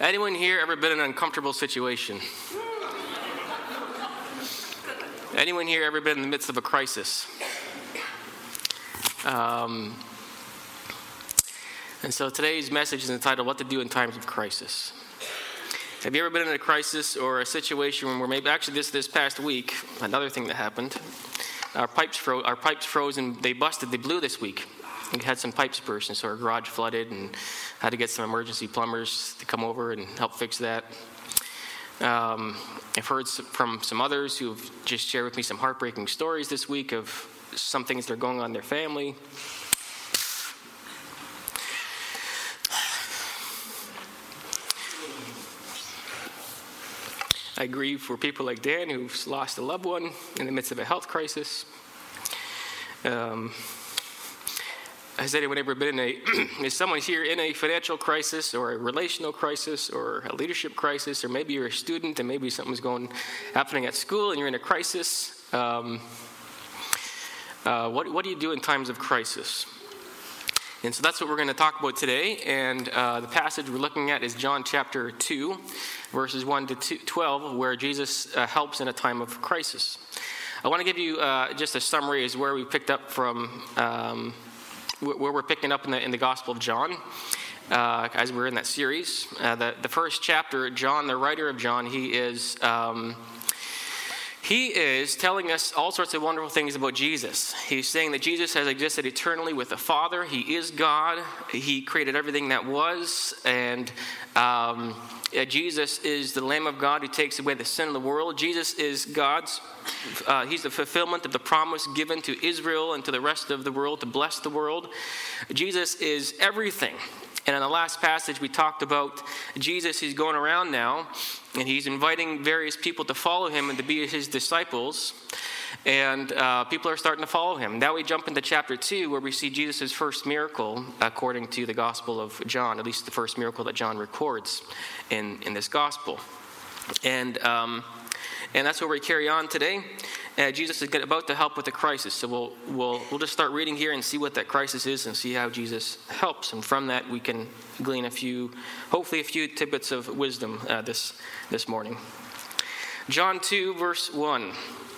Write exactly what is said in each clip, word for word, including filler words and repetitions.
Anyone here ever been in an uncomfortable situation? Anyone here ever been in the midst of a crisis? Um, and so today's message is entitled, What to Do in Times of Crisis. Have you ever been in a crisis or a situation where maybe, actually this this past week, another thing that happened, our pipes froze, our pipes froze and they busted, they blew this week. We had some pipes burst, and so our garage flooded and had to get some emergency plumbers to come over and help fix that. Um, I've heard from some others who have just shared with me some heartbreaking stories this week of some things that are going on in their family. I grieve for people like Dan who's lost a loved one in the midst of a health crisis. Um, Has anyone ever been in a, is someone here in a financial crisis or a relational crisis or a leadership crisis, or maybe you're a student and maybe something's going, happening at school and you're in a crisis? Um, uh, what, what do you do in times of crisis? And so that's what we're going to talk about today. And uh, the passage we're looking at is John chapter two, verses one to twelve, where Jesus uh, helps in a time of crisis. I want to give you uh, just a summary as where we picked up from, um, where we're picking up in the, in the Gospel of John, uh, as we're in that series. Uh, the, the first chapter, John, the writer of John, he is um, he is telling us all sorts of wonderful things about Jesus. He's saying that Jesus has existed eternally with the Father. He is God. He created everything that was, and um, uh, Jesus is the Lamb of God who takes away the sin of the world. Jesus is God's Uh, he's the fulfillment of the promise given to Israel and to the rest of the world to bless the world. Jesus is everything. And in the last passage we talked about Jesus. He's going around now and he's inviting various people to follow him and to be his disciples. And uh, people are starting to follow him. Now we jump into chapter two, where we see Jesus' first miracle according to the Gospel of John, at least the first miracle that John records in, in this Gospel. And um And that's where we carry on today. Uh, Jesus is about to help with the crisis. So we'll we'll we'll just start reading here and see what that crisis is and see how Jesus helps. And from that we can glean a few, hopefully a few tidbits of wisdom uh, this this morning. John two, verse one.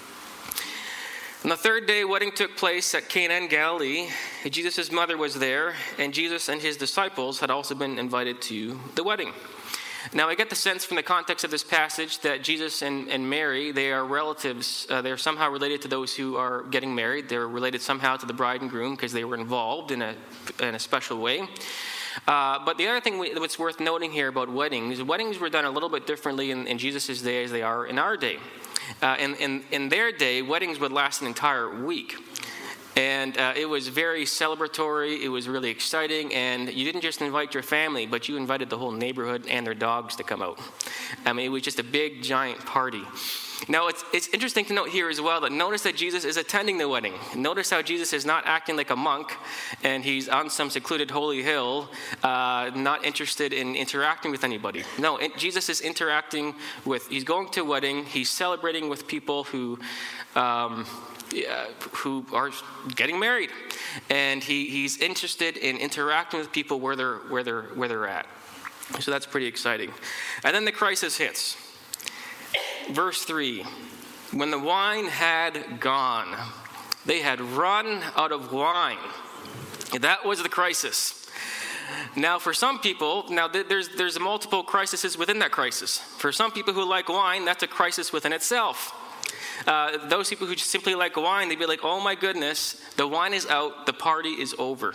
On the third day, a wedding took place at Cana in Galilee. Jesus' mother was there, and Jesus and his disciples had also been invited to the wedding. Now, I get the sense from the context of this passage that Jesus and, and Mary, they are relatives. Uh, they're somehow related to those who are getting married. They're related somehow to the bride and groom because they were involved in a in a special way. Uh, but the other thing we, that's worth noting here about weddings, weddings were done a little bit differently in, in Jesus' day as they are in our day. Uh, in, in, in their day, weddings would last an entire week. And uh, it was very celebratory, it was really exciting, and you didn't just invite your family, but you invited the whole neighborhood and their dogs to come out. I mean, it was just a big, giant party. Now, it's it's interesting to note here as well that notice that Jesus is attending the wedding. Notice how Jesus is not acting like a monk, and he's on some secluded holy hill, uh, not interested in interacting with anybody. No, it, Jesus is interacting with, he's going to a wedding, he's celebrating with people who... Um, Yeah, who are getting married, and he, he's interested in interacting with people where they're where they're where they're at. So that's pretty exciting. And then the crisis hits. Verse three: when the wine had gone, they had run out of wine. That was the crisis. Now, for some people, now there's there's multiple crises within that crisis. For some people who like wine, that's a crisis within itself. Uh, those people who just simply like wine, they'd be like, oh my goodness, the wine is out, the party is over.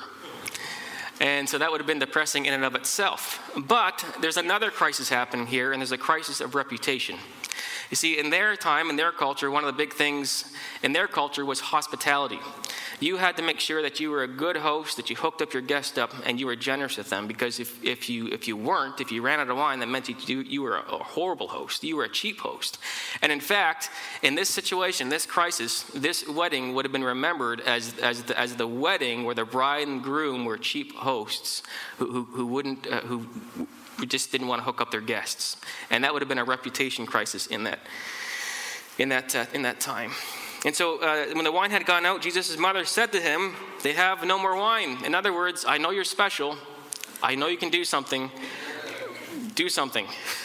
And so that would have been depressing in and of itself. But there's another crisis happening here, and there's a crisis of reputation. You see, in their time, in their culture, one of the big things in their culture was hospitality. You had to make sure that you were a good host, that you hooked up your guest up, and you were generous with them. Because if, if you if you weren't, if you ran out of wine, that meant you, you were a horrible host. You were a cheap host. And in fact, in this situation, this crisis, this wedding would have been remembered as as the, as the wedding where the bride and groom were cheap hosts who who, who wouldn't uh, who. who just didn't want to hook up their guests. And that would have been a reputation crisis in that in that uh, in that time. And so uh, when the wine had gone out, Jesus' mother said to him, they have no more wine. In other words, I know you're special. I know you can do something. do something.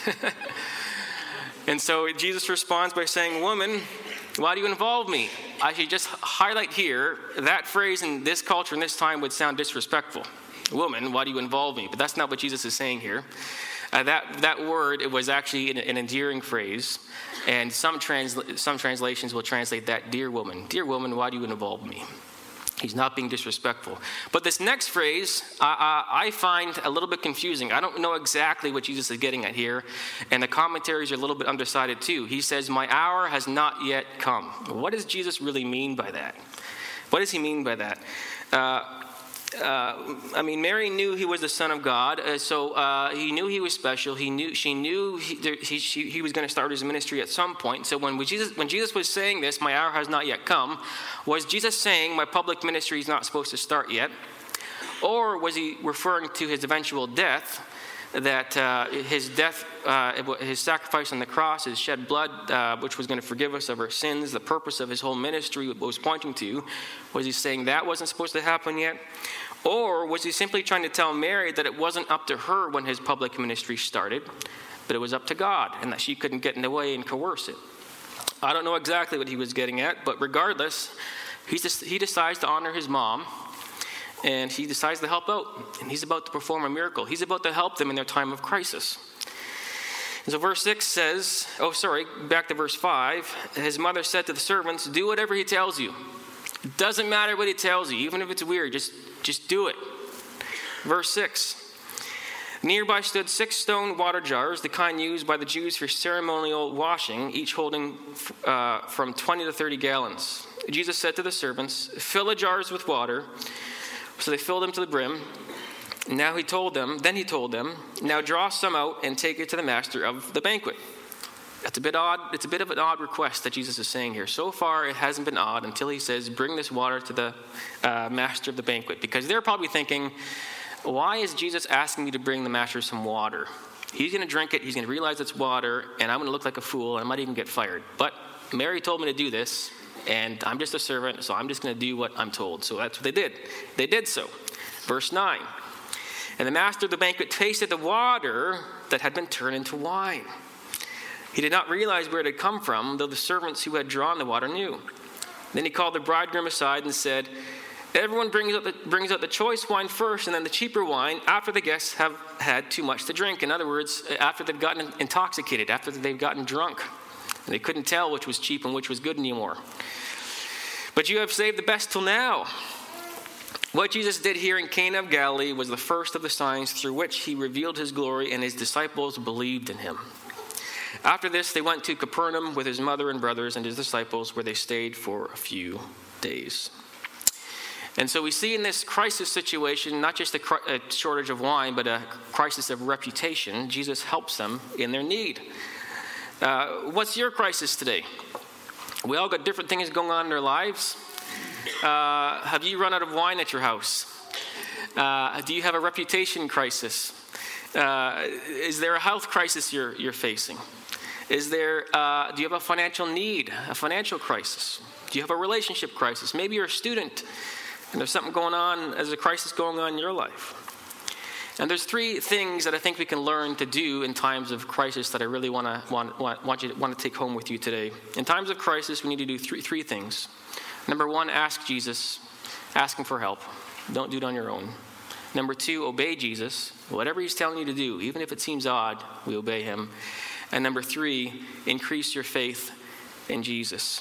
And so Jesus responds by saying, woman, why do you involve me? I should just highlight here, that phrase in this culture, in this time, would sound disrespectful. Woman, why do you involve me? But that's not what Jesus is saying here. Uh, that, that word, it was actually an, an endearing phrase. And some, transla- some translations will translate that, dear woman. Dear woman, why do you involve me? He's not being disrespectful. But this next phrase, uh, uh, I find a little bit confusing. I don't know exactly what Jesus is getting at here. And the commentaries are a little bit undecided too. He says, my hour has not yet come. What does Jesus really mean by that? What does he mean by that? Uh, Uh, I mean, Mary knew he was the Son of God, uh, so uh, he knew he was special. He knew she knew he, there, he, she, he was going to start his ministry at some point. So when Jesus, when Jesus was saying this, my hour has not yet come, was Jesus saying my public ministry is not supposed to start yet? Or was he referring to his eventual death, that uh, his death, uh, his sacrifice on the cross, his shed blood, uh, which was going to forgive us of our sins, the purpose of his whole ministry was pointing to? Was he saying that wasn't supposed to happen yet? Or was he simply trying to tell Mary that it wasn't up to her when his public ministry started, but it was up to God, and that she couldn't get in the way and coerce it? I don't know exactly what he was getting at, but regardless, he's just, he decides to honor his mom, and he decides to help out, and he's about to perform a miracle. He's about to help them in their time of crisis. And so verse six says, oh, sorry, back to verse five. His mother said to the servants, do whatever he tells you. It doesn't matter what he tells you, even if it's weird, just, just do it. Verse six. Nearby stood six stone water jars, the kind used by the Jews for ceremonial washing, each holding uh, from twenty to thirty gallons. Jesus said to the servants, fill the jars with water. So they filled them to the brim. Now he told them, then he told them, now draw some out and take it to the master of the banquet. That's a bit odd. It's a bit of an odd request that Jesus is saying here. So far, it hasn't been odd until he says, bring this water to the uh, master of the banquet. Because they're probably thinking, why is Jesus asking me to bring the master some water? He's going to drink it. He's going to realize it's water, and I'm going to look like a fool, and I might even get fired. But Mary told me to do this, and I'm just a servant, so I'm just going to do what I'm told. So that's what they did. They did so. Verse nine. And the master of the banquet tasted the water that had been turned into wine. He did not realize where it had come from, though the servants who had drawn the water knew. Then he called the bridegroom aside and said, everyone brings out, the, brings out the choice wine first and then the cheaper wine after the guests have had too much to drink. In other words, after they've gotten intoxicated, after they've gotten drunk. And they couldn't tell which was cheap and which was good anymore. But you have saved the best till now. What Jesus did here in Cana of Galilee was the first of the signs through which he revealed his glory, and his disciples believed in him. After this, they went to Capernaum with his mother and brothers and his disciples, where they stayed for a few days. And so we see in this crisis situation, not just a, cr- a shortage of wine, but a crisis of reputation. Jesus helps them in their need. Uh, what's your crisis today? We all got different things going on in our lives. Uh, have you run out of wine at your house? Uh, do you have a reputation crisis? Uh, is there a health crisis you're, you're facing? Is there? Uh, do you have a financial need, a financial crisis? Do you have a relationship crisis? Maybe you're a student and there's something going on, there's a crisis going on in your life. And there's three things that I think we can learn to do in times of crisis that I really want to want, want, want you to, want to take home with you today. In times of crisis, we need to do three three things. Number one, ask Jesus. Ask him for help. Don't do it on your own. Number two, obey Jesus. Whatever he's telling you to do, even if it seems odd, we obey him. And number three, increase your faith in Jesus.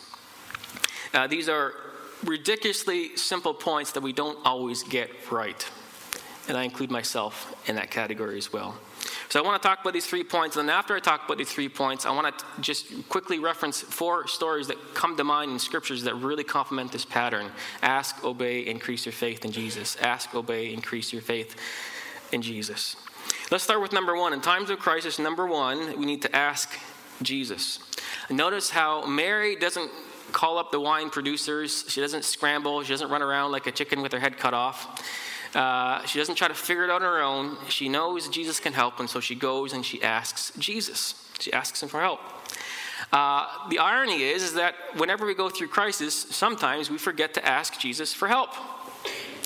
Uh, these are ridiculously simple points that we don't always get right. And I include myself in that category as well. So I want to talk about these three points. And then after I talk about these three points, I want to just quickly reference four stories that come to mind in scriptures that really complement this pattern. Ask, obey, increase your faith in Jesus. Ask, obey, increase your faith in Jesus. Let's start with number one. In times of crisis, number one, we need to ask Jesus. Notice how Mary doesn't call up the wine producers. She doesn't scramble. She doesn't run around like a chicken with her head cut off. Uh, she doesn't try to figure it out on her own. She knows Jesus can help, and so she goes and she asks Jesus. She asks him for help. Uh, the irony is, is that whenever we go through crisis, sometimes we forget to ask Jesus for help.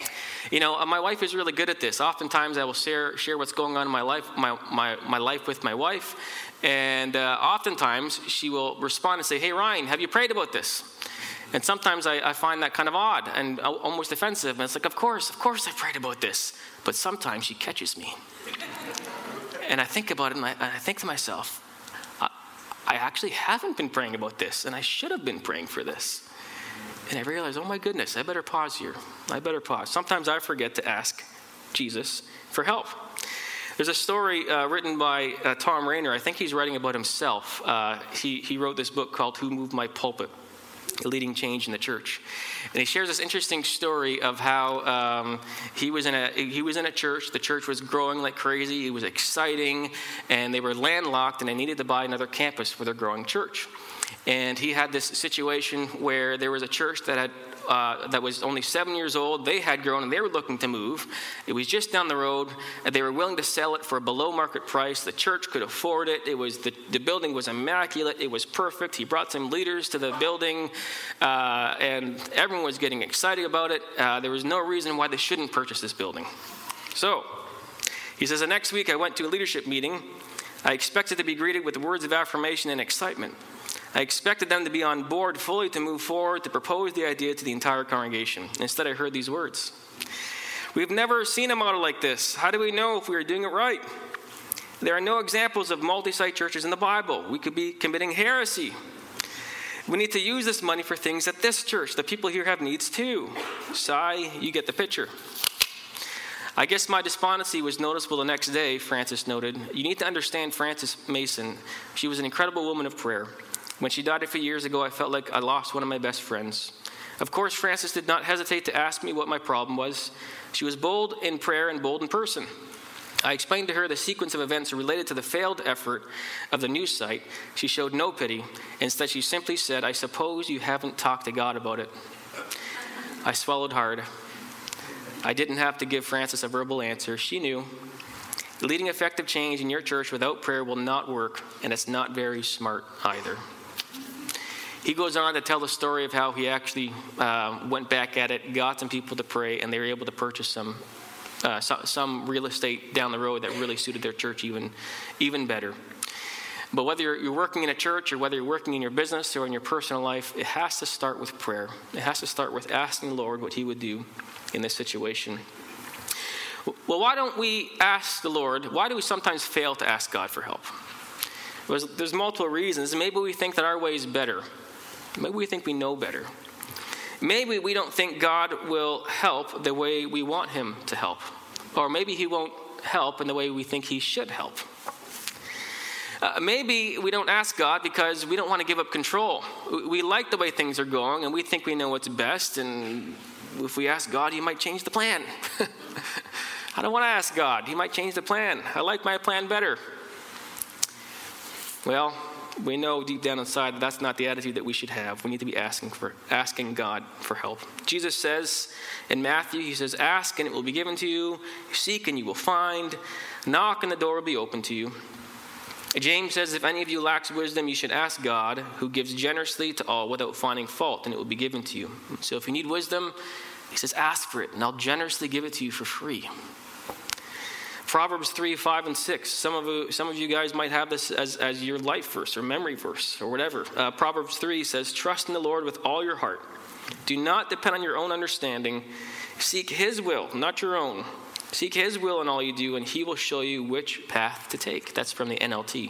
You know, my wife is really good at this. Oftentimes I will share share what's going on in my life, my my, my life with my wife. And uh, oftentimes she will respond and say, hey, Ryan, have you prayed about this? And sometimes I, I find that kind of odd and almost offensive. And it's like, of course, of course I prayed about this. But sometimes she catches me. And I think about it and I, and I think to myself, I, I actually haven't been praying about this. And I should have been praying for this. And I realize, oh my goodness, I better pause here. I better pause. Sometimes I forget to ask Jesus for help. There's a story uh, written by uh, Tom Rainer. I think he's writing about himself. Uh, he, he wrote this book called Who Moved My Pulpit? Leading Change in the Church. And he shares this interesting story of how um, he was in a he was in a church. The church was growing like crazy. It was exciting. And they were landlocked and they needed to buy another campus for their growing church. And he had this situation where there was a church that had uh, that was only seven years old. They had grown and they were looking to move. It was just down the road. And they were willing to sell it for a below market price. The church could afford it. It was the, the building was immaculate. It was perfect. He brought some leaders to the building, uh, and everyone was getting excited about it. Uh, there was no reason why they shouldn't purchase this building. So he says, the next week I went to a leadership meeting. I expected to be greeted with words of affirmation and excitement. I expected them to be on board fully to move forward, to propose the idea to the entire congregation. Instead, I heard these words. We've never seen a model like this. How do we know if we are doing it right? There are no examples of multi-site churches in the Bible. We could be committing heresy. We need to use this money for things at this church. The people here have needs too. Sigh, you get the picture. I guess my despondency was noticeable the next day, Frances noted. You need to understand Frances Mason. She was an incredible woman of prayer. When she died a few years ago, I felt like I lost one of my best friends. Of course, Frances did not hesitate to ask me what my problem was. She was bold in prayer and bold in person. I explained to her the sequence of events related to the failed effort of the new site. She showed no pity. Instead, she simply said, I suppose you haven't talked to God about it. I swallowed hard. I didn't have to give Frances a verbal answer. She knew. Leading effective change in your church without prayer will not work, and it's not very smart either. He goes on to tell the story of how he actually uh, went back at it, got some people to pray, and they were able to purchase some uh, so, some real estate down the road that really suited their church even, even better. But whether you're, you're working in a church or whether you're working in your business or in your personal life, it has to start with prayer. It has to start with asking the Lord what he would do in this situation. Well, why don't we ask the Lord? Why do we sometimes fail to ask God for help? There's, there's multiple reasons. Maybe we think that our way is better. Maybe we think we know better. Maybe we don't think God will help the way we want him to help. Or maybe he won't help in the way we think he should help. Uh, maybe we don't ask God because we don't want to give up control. We, we like the way things are going and we think we know what's best, and if we ask God, he might change the plan. I don't want to ask God. He might change the plan. I like my plan better. Well, we know deep down inside that that's not the attitude that we should have. We need to be asking for asking God for help. Jesus says in Matthew, he says, ask and it will be given to you. Seek and you will find. Knock and the door will be open to you. James says, if any of you lacks wisdom, you should ask God, who gives generously to all without finding fault, and it will be given to you. So if you need wisdom, he says, ask for it, and I'll generously give it to you for free. Proverbs three, five, and six. Some of you, some of you guys might have this as, as your life verse or memory verse or whatever. Uh, Proverbs three says, trust in the Lord with all your heart. Do not depend on your own understanding. Seek his will, not your own. Seek his will in all you do, and he will show you which path to take. That's from the N L T.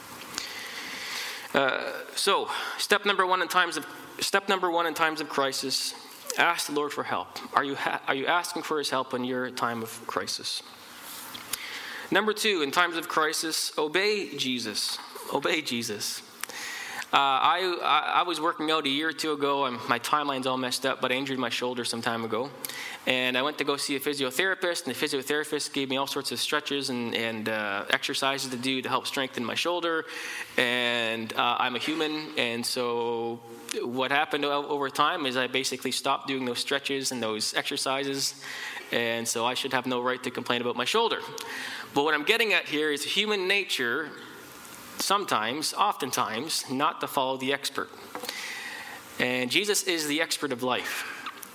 Uh, so, step number one in times of step number one in times of crisis: ask the Lord for help. Are you ha- are you asking for his help in your time of crisis? Number two, in times of crisis, obey Jesus. Obey Jesus. Uh, I, I I was working out a year or two ago, and my timeline's all messed up, but I injured my shoulder some time ago. And I went to go see a physiotherapist, and the physiotherapist gave me all sorts of stretches and, and uh, exercises to do to help strengthen my shoulder. And uh, I'm a human, and so what happened over time is I basically stopped doing those stretches and those exercises, and so I should have no right to complain about my shoulder. But what I'm getting at here is human nature, sometimes, oftentimes, not to follow the expert. And Jesus is the expert of life.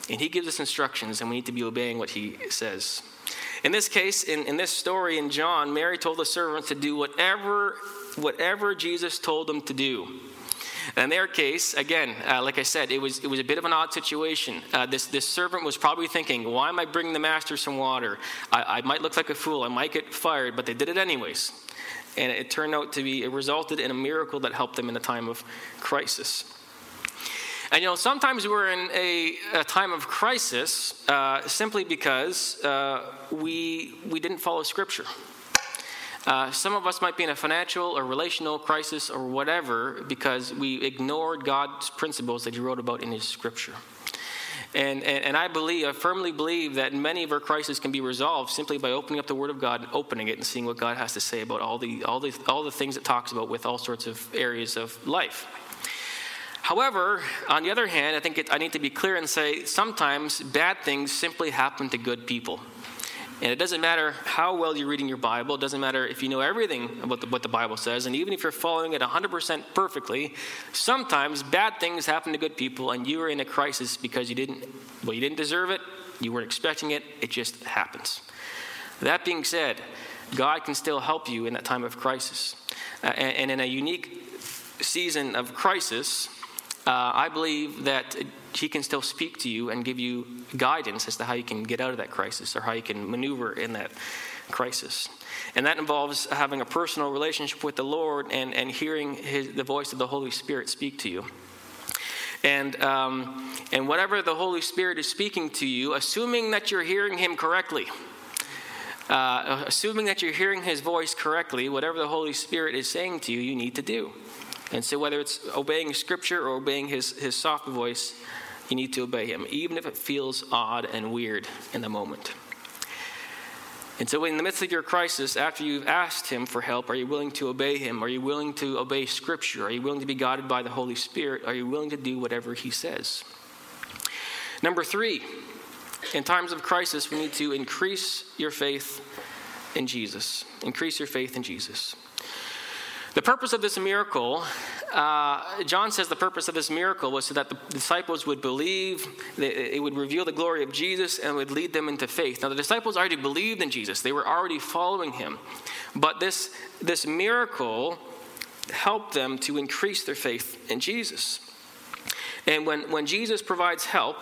And he gives us instructions, and we need to be obeying what he says. In this case, in, in this story in John, Mary told the servants to do whatever, whatever Jesus told them to do. In their case, again, uh, like I said, it was it was a bit of an odd situation. Uh, this this servant was probably thinking, why am I bringing the master some water? I, I might look like a fool. I might get fired, but they did it anyways. And it turned out to be, it resulted in a miracle that helped them in a time of crisis. And, you know, sometimes we're in a, a time of crisis uh, simply because uh, we we didn't follow Scripture. Uh, some of us might be in a financial or relational crisis or whatever because we ignored God's principles that he wrote about in his Scripture. And, and, and I believe, I firmly believe that many of our crises can be resolved simply by opening up the Word of God and opening it and seeing what God has to say about all the all the all the things it talks about with all sorts of areas of life. However, on the other hand, I think it, I need to be clear and say sometimes bad things simply happen to good people. And it doesn't matter how well you're reading your Bible. It doesn't matter if you know everything about the, what the Bible says. And even if you're following it one hundred percent perfectly, sometimes bad things happen to good people and you are in a crisis because you didn't, well, you didn't deserve it. You weren't expecting it. It just happens. That being said, God can still help you in that time of crisis. Uh, and, and in a unique season of crisis, uh, I believe that he can still speak to you and give you guidance as to how you can get out of that crisis or how you can maneuver in that crisis. And that involves having a personal relationship with the Lord and, and hearing his, the voice of the Holy Spirit speak to you. And um, and whatever the Holy Spirit is speaking to you, assuming that you're hearing him correctly, uh, assuming that you're hearing his voice correctly, whatever the Holy Spirit is saying to you, you need to do. And so whether it's obeying Scripture or obeying his, his soft voice, you need to obey him, even if it feels odd and weird in the moment. And so in the midst of your crisis, after you've asked him for help, are you willing to obey him? Are you willing to obey Scripture? Are you willing to be guided by the Holy Spirit? Are you willing to do whatever he says? Number three, in times of crisis, we need to increase your faith in Jesus. Increase your faith in Jesus. The purpose of this miracle, uh, John says the purpose of this miracle was so that the disciples would believe, it would reveal the glory of Jesus and would lead them into faith. Now the disciples already believed in Jesus. They were already following him. But this, this miracle helped them to increase their faith in Jesus. And when, when Jesus provides help,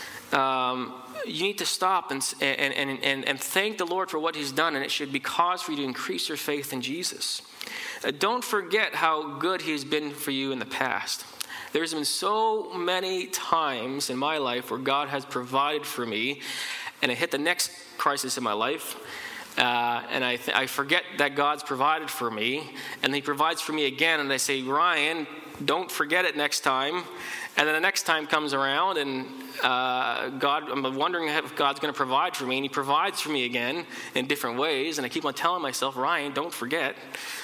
um, you need to stop and, and, and, and, and thank the Lord for what he's done, and it should be cause for you to increase your faith in Jesus. Uh, don't forget how good he's been for you in the past. There's been so many times in my life where God has provided for me, and I hit the next crisis in my life, uh, and I, th- I forget that God's provided for me, and he provides for me again, and I say, Ryan, don't forget it next time. And then the next time comes around, and uh, God, I'm wondering if God's going to provide for me, and he provides for me again in different ways, and I keep on telling myself, Ryan, don't forget.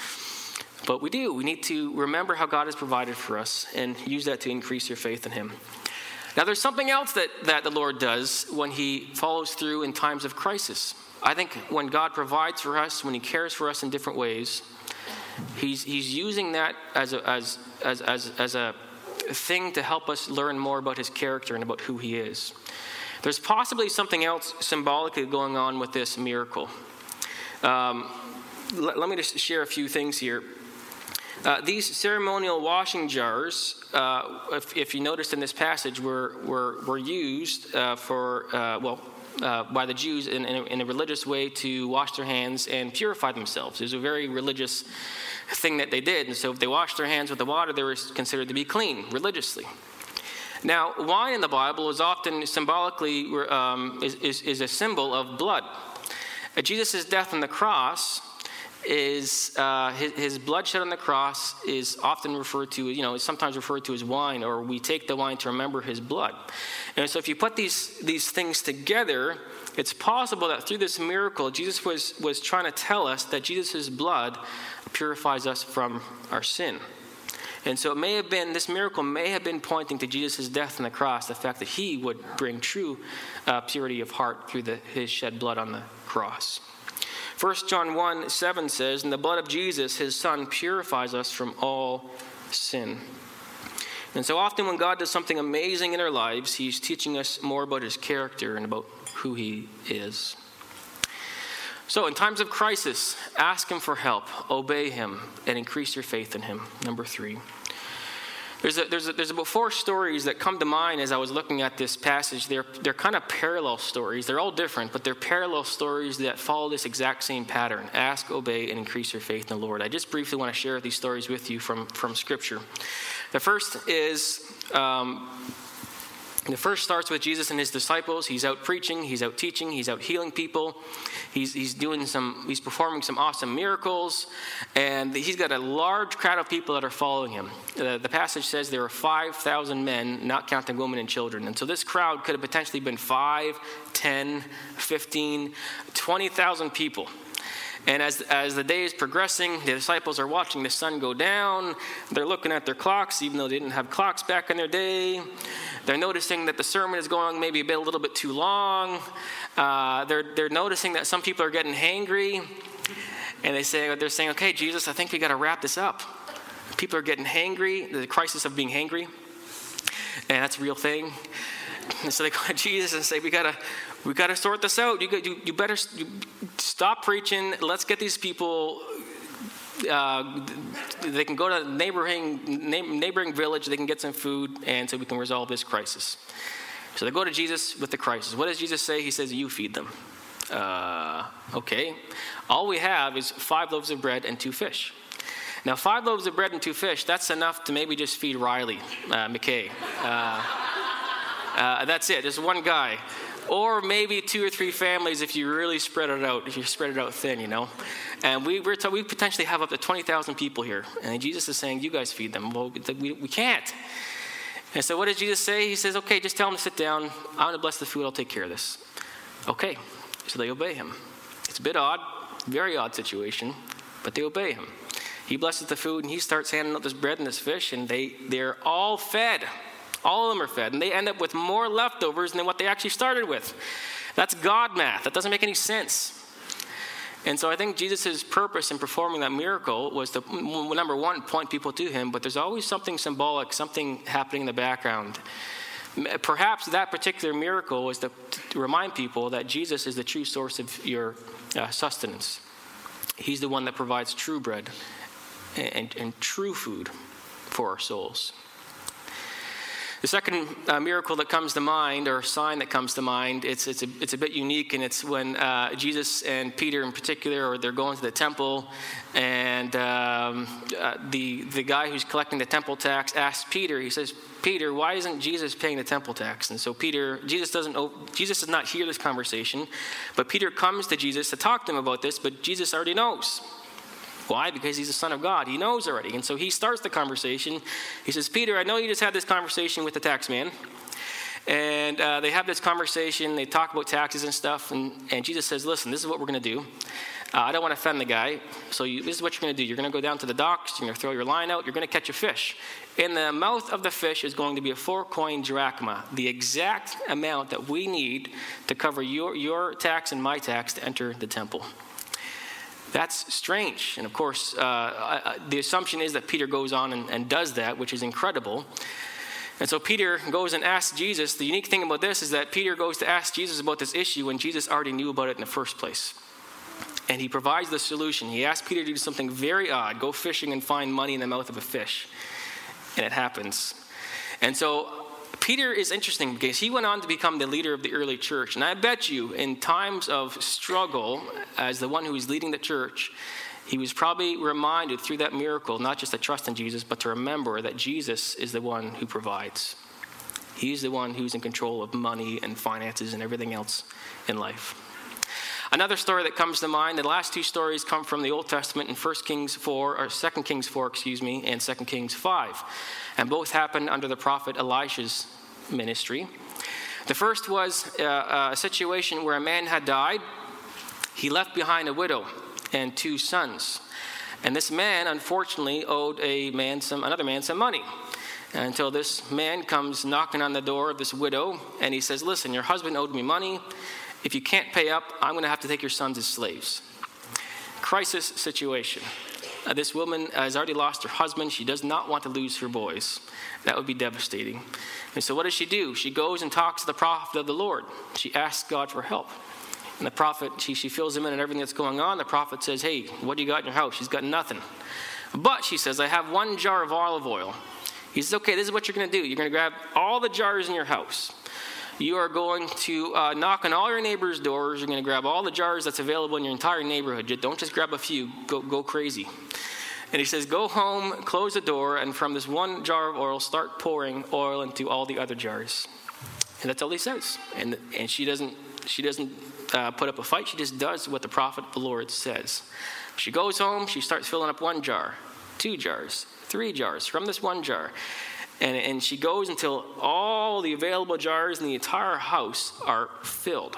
But we do. We need to remember how God has provided for us and use that to increase your faith in him. Now, there's something else that, that the Lord does when he follows through in times of crisis. I think when God provides for us, when he cares for us in different ways, he's he's using that as a, as as as as a thing to help us learn more about his character and about who he is. There's possibly something else symbolically going on with this miracle. Um, let, let me just share a few things here. Uh, these ceremonial washing jars, uh, if, if you noticed in this passage, were were, were used uh, for, uh, well, uh, by the Jews in, in, a, in a religious way to wash their hands and purify themselves. It was a very religious thing that they did. And so if they washed their hands with the water, they were considered to be clean religiously. Now, wine in the Bible is often symbolically, um, is, is, is a symbol of blood. At Jesus' death on the cross, is uh, his, his blood shed on the cross is often referred to, you know, is sometimes referred to as wine, or we take the wine to remember his blood. And so if you put these these things together, it's possible that through this miracle, Jesus was, was trying to tell us that Jesus' blood purifies us from our sin. And so it may have been, this miracle may have been pointing to Jesus' death on the cross, the fact that he would bring true uh, purity of heart through the, his shed blood on the cross. First John one seven says, "And the blood of Jesus, his son, purifies us from all sin." And so often when God does something amazing in our lives, he's teaching us more about his character and about who he is. So in times of crisis, ask him for help, obey him, and increase your faith in him. Number three. There's a, there's a, there's about four stories that come to mind as I was looking at this passage. They're, they're kind of parallel stories. They're all different, but they're parallel stories that follow this exact same pattern. Ask, obey, and increase your faith in the Lord. I just briefly want to share these stories with you from, from Scripture. The first is... Um, The first starts with Jesus and his disciples. He's out preaching, he's out teaching, he's out healing people. He's he's doing some, he's performing some awesome miracles, and he's got a large crowd of people that are following him. Uh, the passage says there were five thousand men, not counting women and children. And so this crowd could have potentially been five, ten, fifteen, twenty thousand people. And as as the day is progressing, the disciples are watching the sun go down. They're looking at their clocks, even though they didn't have clocks back in their day. They're noticing that the sermon is going maybe a bit a little bit too long. Uh, they're they're noticing that some people are getting hangry, and they say they're saying, "Okay, Jesus, I think we got to wrap this up." People are getting hangry. The crisis of being hangry, and that's a real thing. And so they go to Jesus and say, "We gotta, we gotta sort this out. You, you, you better you stop preaching. Let's get these people. Uh, they can go to a neighboring neighboring village. They can get some food, and so we can resolve this crisis." So they go to Jesus with the crisis. What does Jesus say? He says, "You feed them." Uh, okay. All we have is five loaves of bread and two fish. Now, five loaves of bread and two fish. That's enough to maybe just feed Riley uh, McKay. Uh, Uh, that's it. There's one guy. Or maybe two or three families if you really spread it out, if you spread it out thin, you know. And we we're t- we potentially have up to twenty thousand people here. And Jesus is saying, you guys feed them. Well, we, we can't. And so what does Jesus say? He says, okay, just tell them to sit down. I'm going to bless the food. I'll take care of this. Okay. So they obey him. It's a bit odd, very odd situation, but they obey him. He blesses the food, and he starts handing out this bread and this fish, and they, they're all fed. All of them are fed, and they end up with more leftovers than what they actually started with. That's God math. That doesn't make any sense. And so I think Jesus' purpose in performing that miracle was to, number one, point people to him, but there's always something symbolic, something happening in the background. Perhaps that particular miracle was to, to remind people that Jesus is the true source of your uh, sustenance. He's the one that provides true bread and, and, and true food for our souls. The second uh, miracle that comes to mind, or sign that comes to mind, it's it's a, it's a bit unique, and it's when uh, Jesus and Peter in particular, or they're going to the temple, and um, uh, the the guy who's collecting the temple tax asks Peter, he says, Peter, why isn't Jesus paying the temple tax? And so Peter, Jesus doesn't, Jesus does not hear this conversation, but Peter comes to Jesus to talk to him about this, but Jesus already knows. Why? Because he's the Son of God. He knows already. And so he starts the conversation. He says, Peter, I know you just had this conversation with the tax man. And uh, they have this conversation. They talk about taxes and stuff. And, and Jesus says, listen, this is what we're going to do. Uh, I don't want to offend the guy. So you, this is what you're going to do. You're going to go down to the docks. You're going to throw your line out. You're going to catch a fish. In the mouth of the fish is going to be a four-coin drachma, the exact amount that we need to cover your, your tax and my tax to enter the temple. That's strange. And of course, uh, I, I, the assumption is that Peter goes on and, and does that, which is incredible. And so Peter goes and asks Jesus. The unique thing about this is that Peter goes to ask Jesus about this issue when Jesus already knew about it in the first place. And he provides the solution. He asks Peter to do something very odd, go fishing and find money in the mouth of a fish. And it happens. And so Peter is interesting because he went on to become the leader of the early church. And I bet you in times of struggle, as the one who was leading the church, he was probably reminded through that miracle, not just to trust in Jesus, but to remember that Jesus is the one who provides. He's the one who's in control of money and finances and everything else in life. Another story that comes to mind, the last two stories come from the Old Testament in First Kings four, or Second Kings four, excuse me, and Second Kings five. And both happened under the prophet Elisha's ministry. The first was uh, a situation where a man had died. He left behind a widow and two sons. And this man, unfortunately, owed a man some, another man some money. Until this man comes knocking on the door of this widow, and he says, listen, your husband owed me money. If you can't pay up, I'm going to have to take your sons as slaves. Crisis situation. Uh, this woman has already lost her husband. She does not want to lose her boys. That would be devastating. And so what does she do? She goes and talks to the prophet of the Lord. She asks God for help. And the prophet, she, she fills him in on everything that's going on. The prophet says, hey, what do you got in your house? She's got nothing. But, she says, I have one jar of olive oil. He says, okay, this is what you're going to do. You're going to grab all the jars in your house. You are going to uh, knock on all your neighbors' doors. You're going to grab all the jars that's available in your entire neighborhood. Don't just grab a few. Go, go crazy. And he says, go home, close the door, and from this one jar of oil, start pouring oil into all the other jars. And that's all he says. And and she doesn't she doesn't uh, put up a fight. She just does what the prophet of the Lord says. She goes home. She starts filling up one jar, two jars, three jars from this one jar. And, and she goes until all the available jars in the entire house are filled.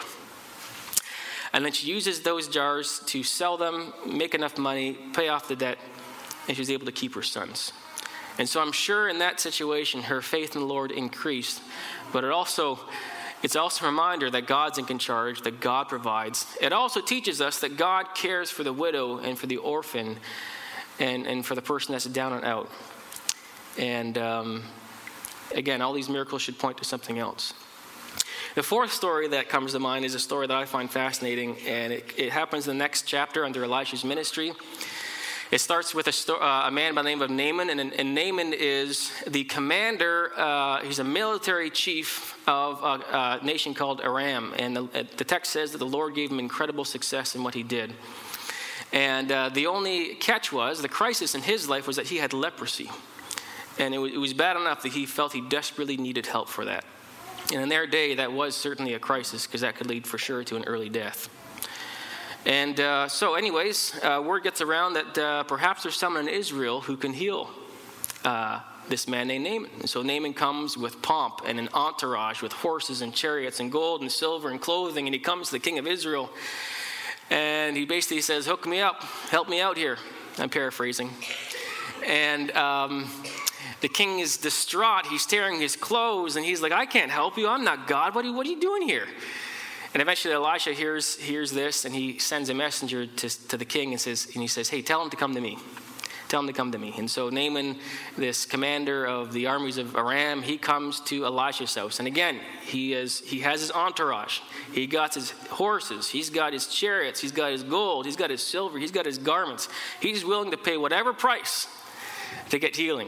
And then she uses those jars to sell them, make enough money, pay off the debt, and she was able to keep her sons. And so I'm sure in that situation, her faith in the Lord increased. But it also, it's also a reminder that God's in charge, that God provides. It also teaches us that God cares for the widow and for the orphan and, and for the person that's down and out. And um, again, all these miracles should point to something else. The fourth story that comes to mind is a story that I find fascinating, and it, it happens in the next chapter under Elisha's ministry. It starts with a, sto- uh, a man by the name of Naaman, and, and Naaman is the commander. Uh, he's a military chief of a, a nation called Aram, and the, the text says that the Lord gave him incredible success in what he did. And uh, the only catch was, the crisis in his life was that he had leprosy. And it was, it was bad enough that he felt he desperately needed help for that. And in their day, that was certainly a crisis, because that could lead for sure to an early death. And uh, so anyways, uh, word gets around that uh, perhaps there's someone in Israel who can heal uh, this man named Naaman. And so Naaman comes with pomp and an entourage with horses and chariots and gold and silver and clothing. And he comes to the king of Israel. And he basically says, hook me up, help me out here. I'm paraphrasing. And um, the king is distraught. He's tearing his clothes, and he's like, I can't help you. I'm not God. What are you, what are you doing here? And eventually Elisha hears hears this, and he sends a messenger to, to the king and says, and he says, hey, tell him to come to me. Tell him to come to me. And so Naaman, this commander of the armies of Aram, he comes to Elisha's house. And again, he is he has his entourage. He got his horses. He's got his chariots. He's got his gold. He's got his silver. He's got his garments. He's willing to pay whatever price to get healing.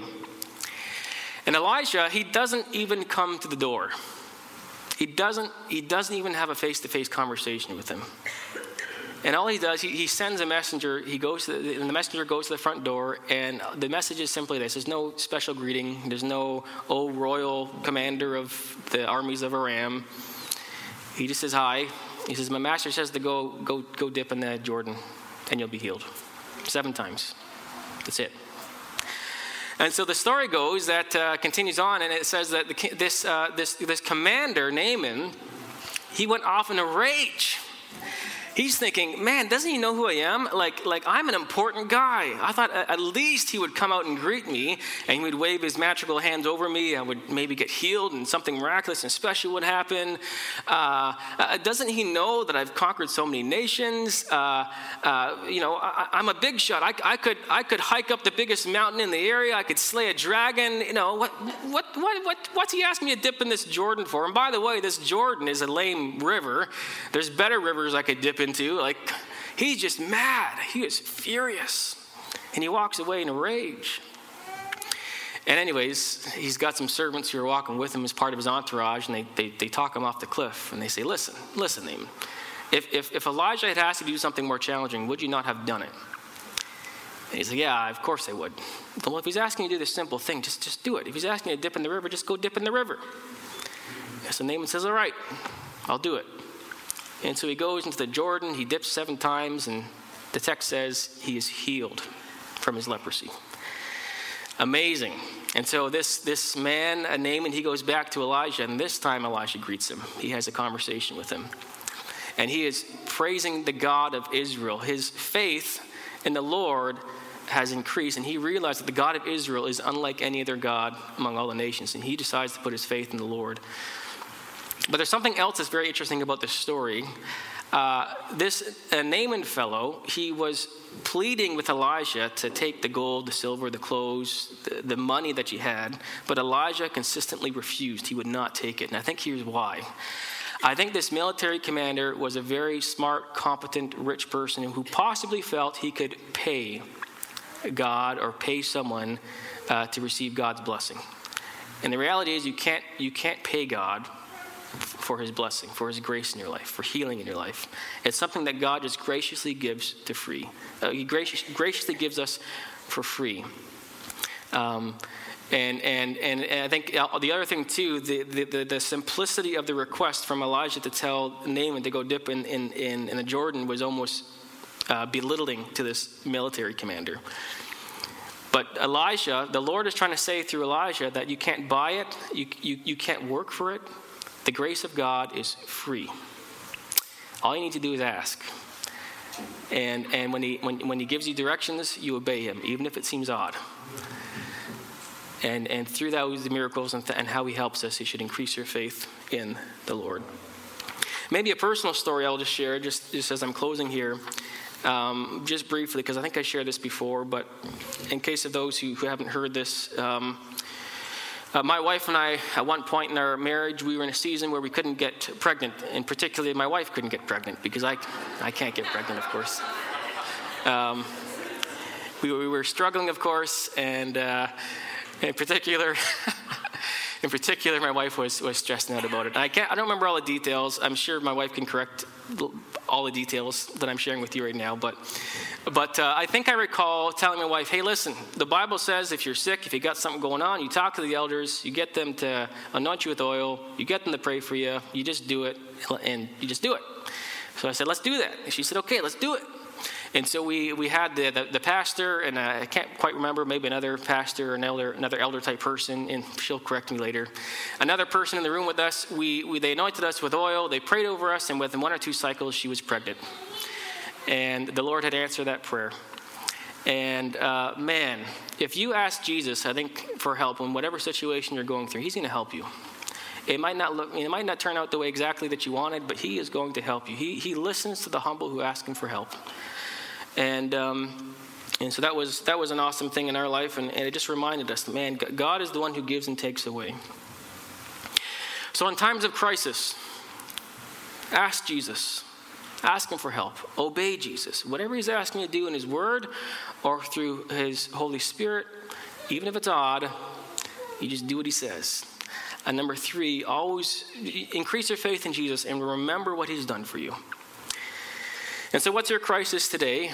And Elisha, he doesn't even come to the door. He doesn't, he doesn't even have a face-to-face conversation with him. And all he does, he, he sends a messenger. He goes to the, and the messenger goes to the front door, and the message is simply this. There's no special greeting. There's no, oh, royal commander of the armies of Aram. He just says hi. He says, my master says to go, go, go dip in the Jordan, and you'll be healed. Seven times. That's it. And so the story goes that uh, continues on, and it says that the, this uh, this this commander Naaman, he went off in a rage. He's thinking, man, doesn't he know who I am? Like, like I'm an important guy. I thought at least he would come out and greet me, and he would wave his magical hands over me. I would maybe get healed, and something miraculous and special would happen. Uh, uh, doesn't he know that I've conquered so many nations? Uh, uh, you know, I, I'm a big shot. I, I could, I could hike up the biggest mountain in the area. I could slay a dragon. You know, what, what, what, what, what's he asking me to dip in this Jordan for? And by the way, this Jordan is a lame river. There's better rivers I could dip into. Like, he's just mad. He is furious. And he walks away in a rage. And anyways, he's got some servants who are walking with him as part of his entourage, and they, they, they talk him off the cliff. And they say, listen, listen, Naaman. If, if, if Elijah had asked you to do something more challenging, would you not have done it? And he's like, yeah, of course I would. Well, if he's asking you to do this simple thing, just, just do it. If he's asking you to dip in the river, just go dip in the river. And so Naaman says, all right, I'll do it. And so he goes into the Jordan, he dips seven times, and the text says he is healed from his leprosy. Amazing. And so this, this man, Naaman, he goes back to Elijah, and this time Elijah greets him. He has a conversation with him. And he is praising the God of Israel. His faith in the Lord has increased, and he realized that the God of Israel is unlike any other God among all the nations, and he decides to put his faith in the Lord. But there's something else that's very interesting about this story. uh, this uh, Naaman fellow, he was pleading with Elijah to take the gold, the silver, the clothes, the, the money that he had, but Elijah consistently refused. He would not take it, and I think here's why. I think this military commander was a very smart, competent, rich person who possibly felt he could pay God or pay someone uh, to receive God's blessing. And the reality is you can't you can't pay God for his blessing, for his grace in your life, for healing in your life. It's something that God just graciously gives to free. Uh, he gracious, graciously gives us for free. Um, and, and and and I think the other thing too, the, the, the simplicity of the request from Elijah to tell Naaman to go dip in, in, in, in the Jordan was almost uh, belittling to this military commander. But Elijah, the Lord is trying to say through Elijah that you can't buy it, you, you, you can't work for it. The grace of God is free. All you need to do is ask. And and when he when, when he gives you directions, you obey him, even if it seems odd. And and through those miracles and, th- and how he helps us, he should increase your faith in the Lord. Maybe a personal story I'll just share, just, just as I'm closing here, um, just briefly, because I think I shared this before, but in case of those who, who haven't heard this, um, Uh, my wife and I, at one point in our marriage, we were in a season where we couldn't get pregnant, and particularly my wife couldn't get pregnant because I, I can't get pregnant, of course. Um, we, we were struggling, of course, and uh, in particular, in particular, my wife was was stressing out about it. And I can't, I don't remember all the details. I'm sure my wife can correct all the details that I'm sharing with you right now, but. But uh, I think I recall telling my wife, hey, listen, the Bible says if you're sick, if you got something going on, you talk to the elders, you get them to anoint you with oil, you get them to pray for you, you just do it, and you just do it. So I said, let's do that. And she said, okay, let's do it. And so we, we had the, the, the pastor, and uh, I can't quite remember, maybe another pastor or an elder, another elder type person, and she'll correct me later. Another person in the room with us, we, we they anointed us with oil, they prayed over us, and within one or two cycles, she was pregnant. And the Lord had answered that prayer. And uh, man, if you ask Jesus, I think, for help in whatever situation you're going through, he's going to help you. It might not look, it might not turn out the way exactly that you wanted, but he is going to help you. He he listens to the humble who ask him for help. And um, and so that was that was an awesome thing in our life, and, and it just reminded us, man, God is the one who gives and takes away. So in times of crisis, ask Jesus. Ask him for help. Obey Jesus. Whatever he's asking you to do in his word or through his Holy Spirit, even if it's odd, you just do what he says. And number three, always increase your faith in Jesus and remember what he's done for you. And so what's your crisis today?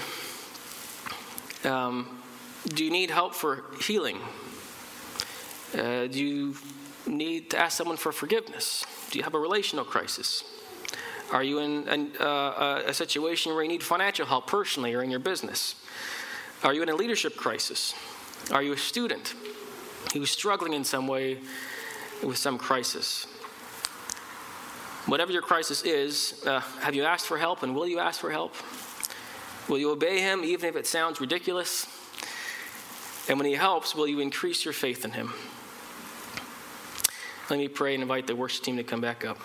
Um, do you need help for healing? Uh, do you need to ask someone for forgiveness? Do you have a relational crisis? Are you in an, uh, a situation where you need financial help personally or in your business? Are you in a leadership crisis? Are you a student who's struggling in some way with some crisis? Whatever your crisis is, uh, have you asked for help, and will you ask for help? Will you obey him even if it sounds ridiculous? And when he helps, will you increase your faith in him? Let me pray and invite the worship team to come back up.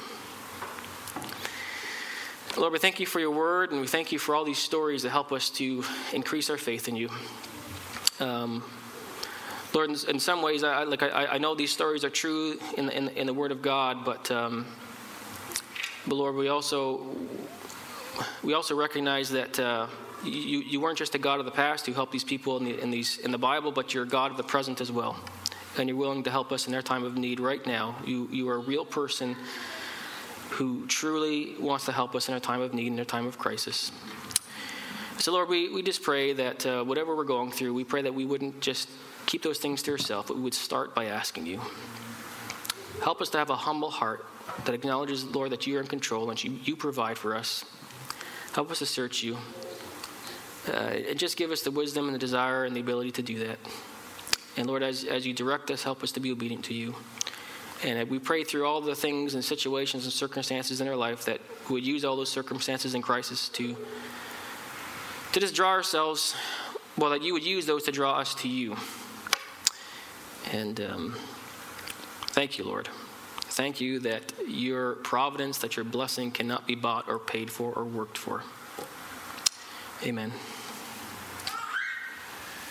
Lord, we thank you for your word, and we thank you for all these stories that help us to increase our faith in you. Um, Lord, in, in some ways, I, like I, I know these stories are true in, in, in the word of God, but, um, but Lord, we also we also recognize that uh, you, you weren't just a God of the past who helped these people in, the, in, these, in the Bible, but you're a God of the present as well, and you're willing to help us in their time of need right now. You, you are a real person who truly wants to help us in our time of need, in our time of crisis. So, Lord, we, we just pray that uh, whatever we're going through, we pray that we wouldn't just keep those things to ourselves, but we would start by asking you. Help us to have a humble heart that acknowledges, Lord, that you are in control and you, you provide for us. Help us to search you. Uh, and just give us the wisdom and the desire and the ability to do that. And, Lord, as, as you direct us, help us to be obedient to you. And we pray through all the things and situations and circumstances in our life that we would use all those circumstances and crises to, to just draw ourselves, well, that you would use those to draw us to you. And um, thank you, Lord. Thank you that your providence, that your blessing cannot be bought or paid for or worked for. Amen.